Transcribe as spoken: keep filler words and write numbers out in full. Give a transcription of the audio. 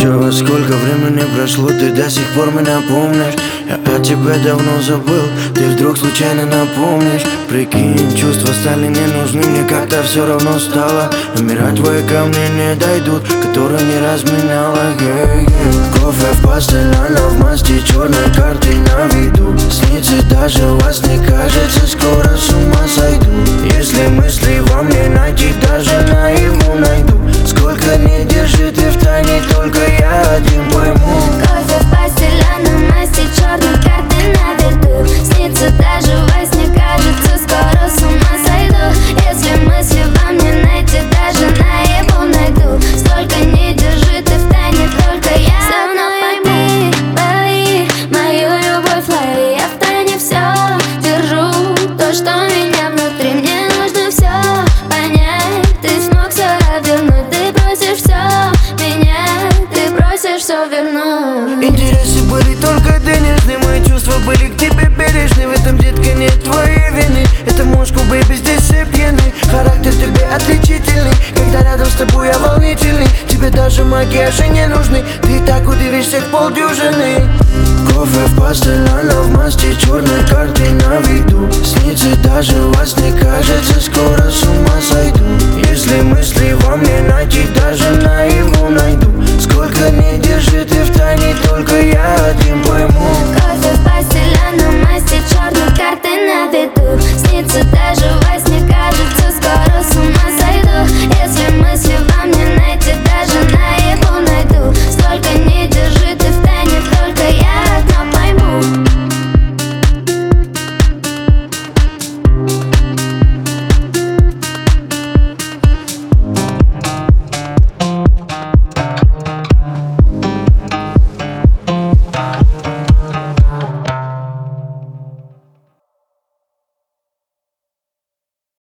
Чё, сколько времени прошло, ты до сих пор меня помнишь? Я о тебе давно забыл, ты вдруг случайно напомнишь. Прикинь, чувства стали не нужны, мне как-то все равно стало. Номера твои ко мне не дойдут, которые не разменяла. yeah, yeah. Кофе в постель, она в масти, черной карты на виду. Снится даже вас не кажется, скоро с ума сойду. Если мысли во мне найти, даже наяву найду. Сколько не держи ты в тайне, только я один пойму. Кофе в постель, а на масти, черной карты на виду. Снится даже во сне, кажется, скоро с ума сойду. Если мысли во мне найти, даже наяву найду. Сколько не держи ты в тайне, только я одна пойму. Лови мою любовь, лови, я в тайне все держу. То, что меня внутри, мне нужно все понять. Ты смог все обернуть, ты просишь все менять, ты просишь все вернуть. Интересы были только денежные, мои чувства были к тебе бережны. В этом, детка, нет твоей вины. Это Москва, бэйби, здесь все пьяны. Характер тебе отличительный, когда рядом с тобой я волнительный. Тебе даже макияжи не нужны, ты так удивишься в полдюжины. Кофе в постель, она в масти, черной карты на виду. Снится даже вас не кажется, скоро с ума сойду. Если мысли во мне найти, даже наяву найду.